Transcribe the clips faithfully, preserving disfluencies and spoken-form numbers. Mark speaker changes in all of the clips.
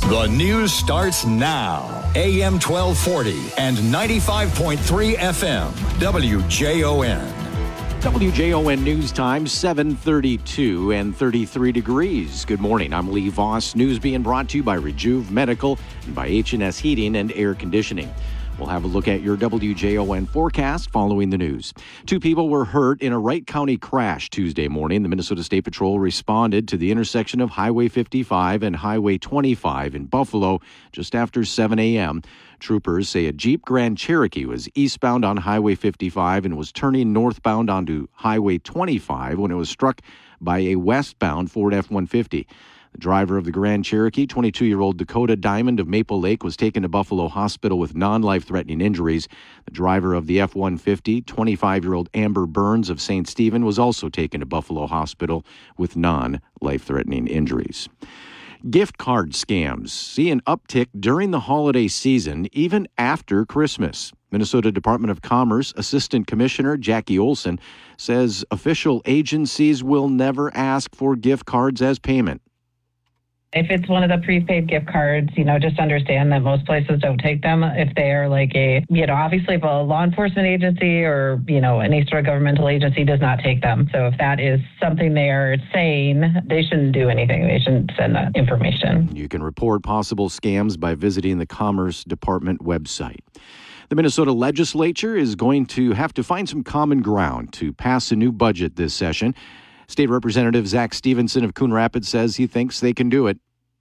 Speaker 1: The news starts now. A M twelve forty and ninety-five point three F M. W J O N.
Speaker 2: W J O N News Time, seven thirty-two and thirty-three degrees. Good morning. I'm Lee Voss. News being brought to you by Rejuve Medical and by H and S Heating and Air Conditioning. We'll have a look at your W J O N forecast following the news. Two people were hurt in a Wright County crash Tuesday morning. The Minnesota State Patrol responded to the intersection of Highway fifty-five and Highway twenty-five in Buffalo just after seven a.m. Troopers say a Jeep Grand Cherokee was eastbound on Highway fifty-five and was turning northbound onto Highway twenty-five when it was struck by a westbound Ford F one fifty. The driver of the Grand Cherokee, twenty-two-year-old Dakota Diamond of Maple Lake, was taken to Buffalo Hospital with non-life-threatening injuries. The driver of the F one fifty, twenty-five-year-old Amber Burns of Saint Stephen, was also taken to Buffalo Hospital with non-life-threatening injuries. Gift card scams see an uptick during the holiday season, even after Christmas. Minnesota Department of Commerce Assistant Commissioner Jackie Olson says official agencies will never ask for gift cards as payment.
Speaker 3: If it's one of the prepaid gift cards, you know, just understand that most places don't take them. If they are like a, you know, obviously if a law enforcement agency or, you know, any sort of governmental agency does not take them. So if that is something they are saying, they shouldn't do anything. They shouldn't send that information.
Speaker 2: You can report possible scams by visiting the Commerce Department website. The Minnesota legislature is going to have to find some common ground to pass a new budget this session. State Representative Zach Stevenson of Coon Rapids says he thinks they can do it.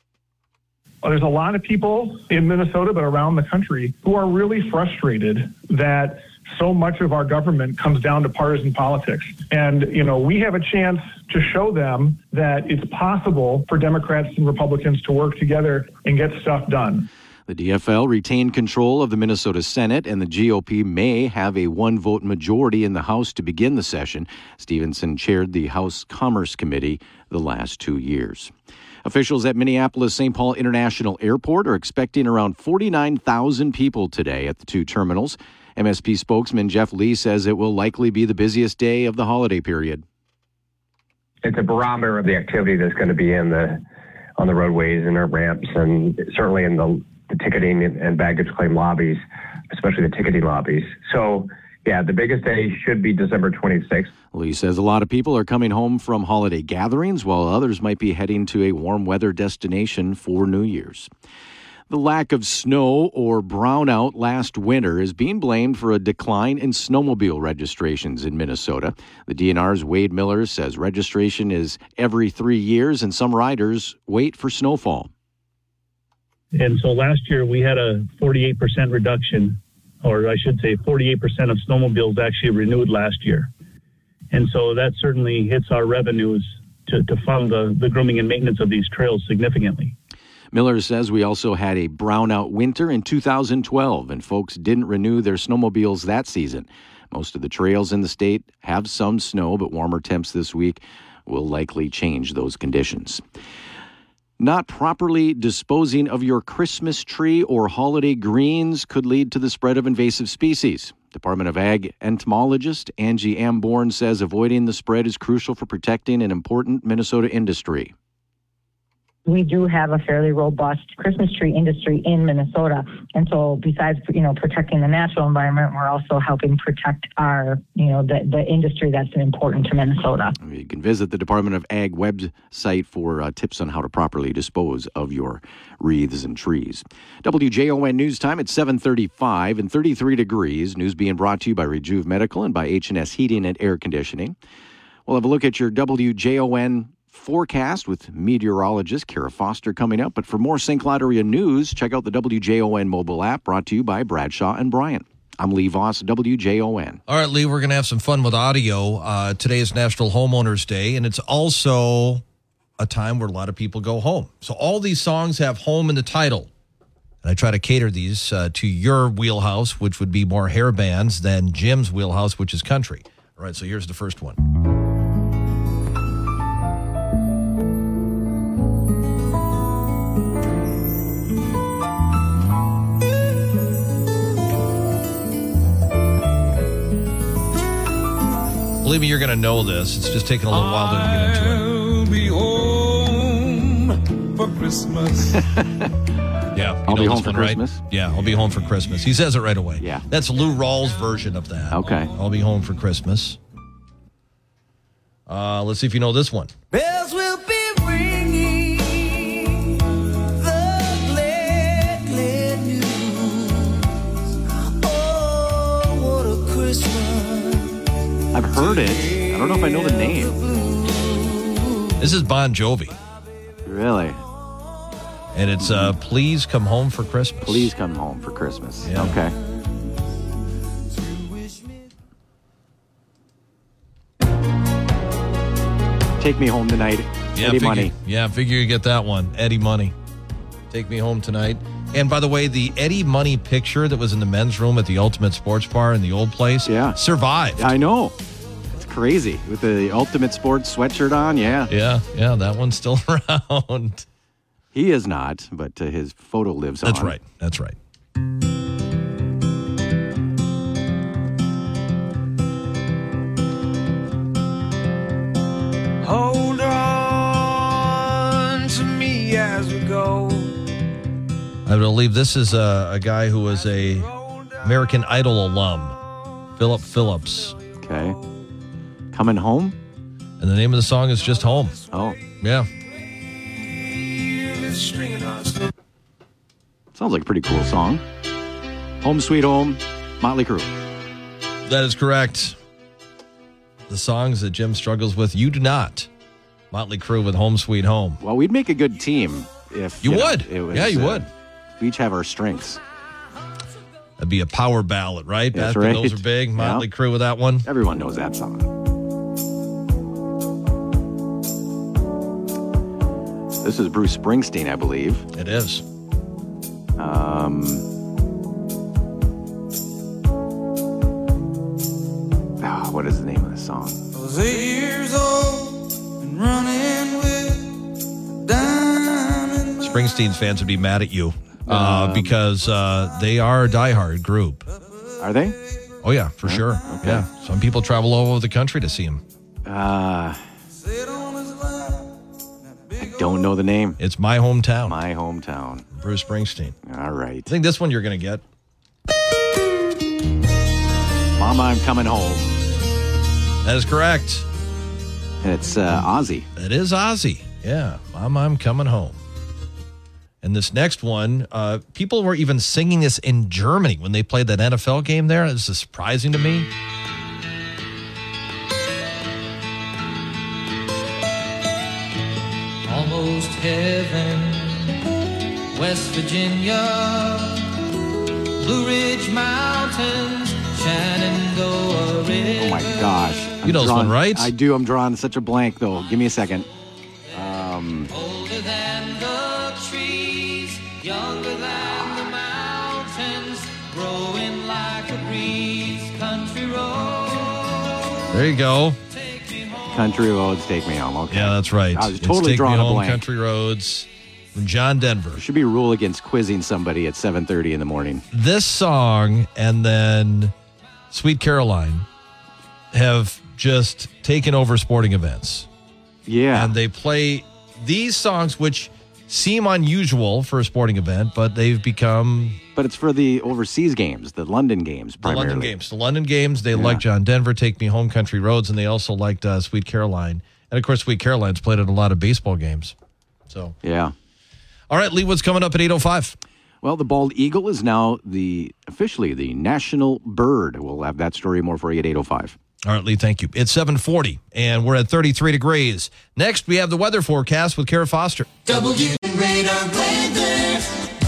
Speaker 4: Well, there's a lot of people in Minnesota, but around the country, who are really frustrated that so much of our government comes down to partisan politics. And, you know, we have a chance to show them that it's possible for Democrats and Republicans to work together and get stuff done.
Speaker 2: The D F L retained control of the Minnesota Senate, and the G O P may have a one-vote majority in the House to begin the session. Stevenson chaired the House Commerce Committee the last two years. Officials at Minneapolis-Saint Paul International Airport are expecting around forty-nine thousand people today at the two terminals. M S P spokesman Jeff Lee says it will likely be the busiest day of the holiday period.
Speaker 5: It's a barometer of the activity that's going to be in the on the roadways and our ramps, and certainly in the the ticketing and baggage claim lobbies, especially the ticketing lobbies. So, yeah, the biggest day should be December twenty-sixth.
Speaker 2: Lee says a lot of people are coming home from holiday gatherings, while others might be heading to a warm weather destination for New Year's. The lack of snow or brownout last winter is being blamed for a decline in snowmobile registrations in Minnesota. The D N R's Wade Miller says registration is every three years and some riders wait for snowfall.
Speaker 6: And so last year we had a forty-eight percent reduction, or I should say forty-eight percent of snowmobiles actually renewed last year. And so that certainly hits our revenues to, to fund the, the grooming and maintenance of these trails significantly.
Speaker 2: Miller says we also had a brownout winter in two thousand twelve, and folks didn't renew their snowmobiles that season. Most of the trails in the state have some snow, but warmer temps this week will likely change those conditions. Not properly disposing of your Christmas tree or holiday greens could lead to the spread of invasive species. Department of Ag entomologist Angie Amborn says avoiding the spread is crucial for protecting an important Minnesota industry.
Speaker 7: We do have a fairly robust Christmas tree industry in Minnesota. And so besides, you know, protecting the natural environment, we're also helping protect our, you know, the, the industry that's important to Minnesota.
Speaker 2: You can visit the Department of Ag website for uh, tips on how to properly dispose of your wreaths and trees. W J O N News Time at seven thirty-five and thirty-three degrees. News being brought to you by Rejuve Medical and by H and S Heating and Air Conditioning. We'll have a look at your W J O N forecast with meteorologist Kara Foster coming up. But for more Saint Cloud area news, check out the W J O N mobile app brought to you by Bradshaw and Bryant. I'm Lee Voss, W J O N.
Speaker 8: All right, Lee, we're going to have some fun with audio. Uh, today is National Homeowners Day, and it's also a time where a lot of people go home. So all these songs have home in the title. And I try to cater these uh, to your wheelhouse, which would be more hair bands, than Jim's wheelhouse, which is country. All right, so here's the first one. Believe me, you're going to know this. It's just taking a little while to get into it.
Speaker 9: I'll be home for Christmas.
Speaker 8: Yeah,
Speaker 2: I'll
Speaker 8: know
Speaker 2: be home
Speaker 8: this
Speaker 2: for
Speaker 8: one, right?
Speaker 2: Christmas.
Speaker 8: Yeah, I'll be home for Christmas. He says it right away.
Speaker 2: Yeah.
Speaker 8: That's Lou Rawls' version of that.
Speaker 2: Okay.
Speaker 8: I'll be home for Christmas. Uh, let's see if you know this one.
Speaker 9: Bells will be ringing the glad, glad news. Oh, what a Christmas.
Speaker 2: I've heard it. I don't know if I know the name.
Speaker 8: This is Bon Jovi,
Speaker 2: Really?
Speaker 8: and it's uh, Please Come Home for Christmas.
Speaker 2: Please come home for Christmas.
Speaker 8: Yeah.
Speaker 2: Okay. Take Me Home Tonight.
Speaker 8: Yeah,
Speaker 2: Eddie
Speaker 8: figure,
Speaker 2: Money.
Speaker 8: Yeah, figure you get that one. Eddie Money. Take Me Home Tonight. And by the way, the Eddie Money picture that was in the men's room at the Ultimate Sports Bar in the old place
Speaker 2: Yeah.
Speaker 8: survived.
Speaker 2: I know. It's crazy. With the Ultimate Sports sweatshirt on, yeah.
Speaker 8: Yeah, yeah, that one's still around.
Speaker 2: He is not, but uh, his photo lives on.
Speaker 8: That's right. That's right.
Speaker 9: Hold on to me as we go.
Speaker 8: I believe this is a, a guy who was a American Idol alum, Philip Phillips.
Speaker 2: Okay. Coming home?
Speaker 8: And the name of the song is just Home.
Speaker 2: Oh.
Speaker 8: Yeah.
Speaker 2: Sounds like a pretty cool song. Home Sweet Home, Motley Crue.
Speaker 8: That is correct. The songs that Jim struggles with, you do not. Motley Crue with Home Sweet Home.
Speaker 2: Well, we'd make a good team if
Speaker 8: You
Speaker 2: know,
Speaker 8: would.
Speaker 2: it was,
Speaker 8: Yeah, you
Speaker 2: uh,
Speaker 8: would.
Speaker 2: We each have our strengths.
Speaker 8: That'd be a power ballad, right?
Speaker 2: That's
Speaker 8: Back when
Speaker 2: right.
Speaker 8: Those are big. Motley
Speaker 2: Yeah.
Speaker 8: Crue with that one.
Speaker 2: Everyone knows that song. This is Bruce Springsteen, I believe.
Speaker 8: It is.
Speaker 2: Um, ah, what is the name of the song?
Speaker 9: I was eight years old and running with a diamond.
Speaker 8: Springsteen's fans would be mad at you uh, because uh, they are a diehard group.
Speaker 2: Are they?
Speaker 8: Oh, yeah, for sure.
Speaker 2: Okay.
Speaker 8: Yeah. Some people travel all over the country to see him.
Speaker 2: Uh, I don't know the name.
Speaker 8: It's My Hometown.
Speaker 2: My Hometown.
Speaker 8: Bruce Springsteen.
Speaker 2: All right.
Speaker 8: I think this one you're going to get.
Speaker 2: Mama, I'm Coming Home.
Speaker 8: That is correct.
Speaker 2: And it's uh, Ozzy.
Speaker 8: It is Ozzy. Yeah. Mama, I'm Coming Home. And this next one, uh, people were even singing this in Germany when they played that N F L game there. This is surprising to me.
Speaker 10: Almost heaven, West Virginia, Blue Ridge Mountains, Shenandoah River.
Speaker 2: Oh, my gosh. I'm
Speaker 8: You know this
Speaker 2: drawing-
Speaker 8: one, right?
Speaker 2: I do. I'm drawing such a blank, though. Give me a second. Um,
Speaker 10: Older than the trees, younger than the mountains, growing like a breeze, country road.
Speaker 8: There you go.
Speaker 2: Country Roads, Take Me Home. Okay.
Speaker 8: Yeah, that's right.
Speaker 2: I was
Speaker 8: It's
Speaker 2: totally
Speaker 8: Take
Speaker 2: drawing
Speaker 8: Me
Speaker 2: a
Speaker 8: Home,
Speaker 2: blank.
Speaker 8: Country Roads from John Denver.
Speaker 2: There should be a rule against quizzing somebody at seven thirty in the morning.
Speaker 8: This song and then Sweet Caroline have just taken over sporting events.
Speaker 2: Yeah.
Speaker 8: And they play these songs, which seem unusual for a sporting event, but they've become
Speaker 2: But it's for the overseas games, the London games
Speaker 8: the
Speaker 2: primarily.
Speaker 8: London games. The London games, they like John Denver, Take Me Home, Country Roads, and they also liked uh, Sweet Caroline. And, of course, Sweet Caroline's played at a lot of baseball games. So,
Speaker 2: Yeah.
Speaker 8: all right, Lee, what's coming up at eight oh five?
Speaker 2: Well, the bald eagle is now the officially the national bird. We'll have that story more for you at eight oh five.
Speaker 8: All right, Lee, thank you. It's seven forty, and we're at thirty-three degrees. Next, we have the weather forecast with Kara Foster.
Speaker 9: W Radar Weather.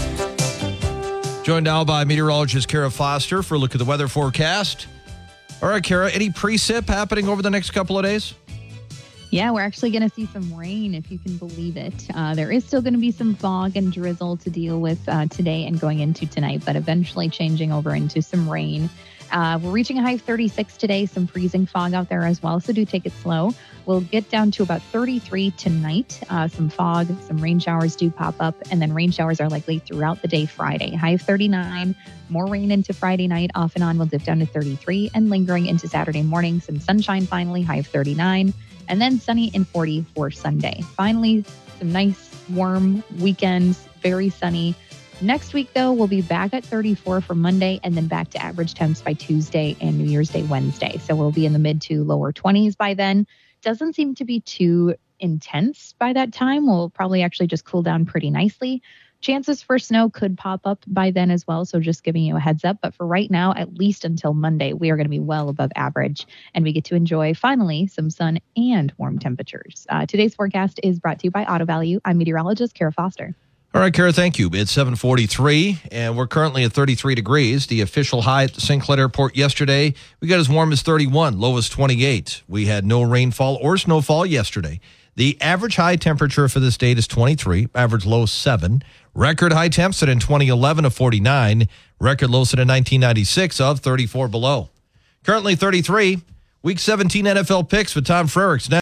Speaker 8: Joined now by meteorologist Kara Foster for a look at the weather forecast. All right, Kara, any precip happening over the next couple of days?
Speaker 11: Yeah, we're actually going to see some rain, if you can believe it. Uh, there is still going to be some fog and drizzle to deal with uh, today and going into tonight, but eventually changing over into some rain. Uh, we're reaching a high of thirty-six today, some freezing fog out there as well, so do take it slow. We'll get down to about thirty-three tonight. Uh, some fog, some rain showers do pop up, and then rain showers are likely throughout the day Friday. High of thirty-nine, more rain into Friday night. Off and on, we'll dip down to thirty-three, and lingering into Saturday morning. Some sunshine finally, high of thirty-nine, and then sunny and forty for Sunday. Finally, some nice warm weekends, very sunny. Next week, though, we'll be back at thirty-four for Monday and then back to average temps by Tuesday and New Year's Day Wednesday. So we'll be in the mid to lower twenties by then. Doesn't seem to be too intense by that time. We'll probably actually just cool down pretty nicely. Chances for snow could pop up by then as well, so just giving you a heads up. But for right now, at least until Monday, we are going to be well above average, and we get to enjoy, finally, some sun and warm temperatures. Uh, today's forecast is brought to you by Auto Value. I'm meteorologist Kara Foster.
Speaker 8: All right, Kara, thank you. It's seven forty-three, and we're currently at thirty-three degrees. The official high at the Saint Cloud Airport yesterday, we got as warm as thirty-one, low as twenty-eight. We had no rainfall or snowfall yesterday. The average high temperature for this date is twenty-three, average low seven. Record high temps set in twenty eleven of forty-nine. Record low set in nineteen ninety-six of thirty-four below. Currently thirty-three. Week seventeen N F L picks with Tom Frericks next.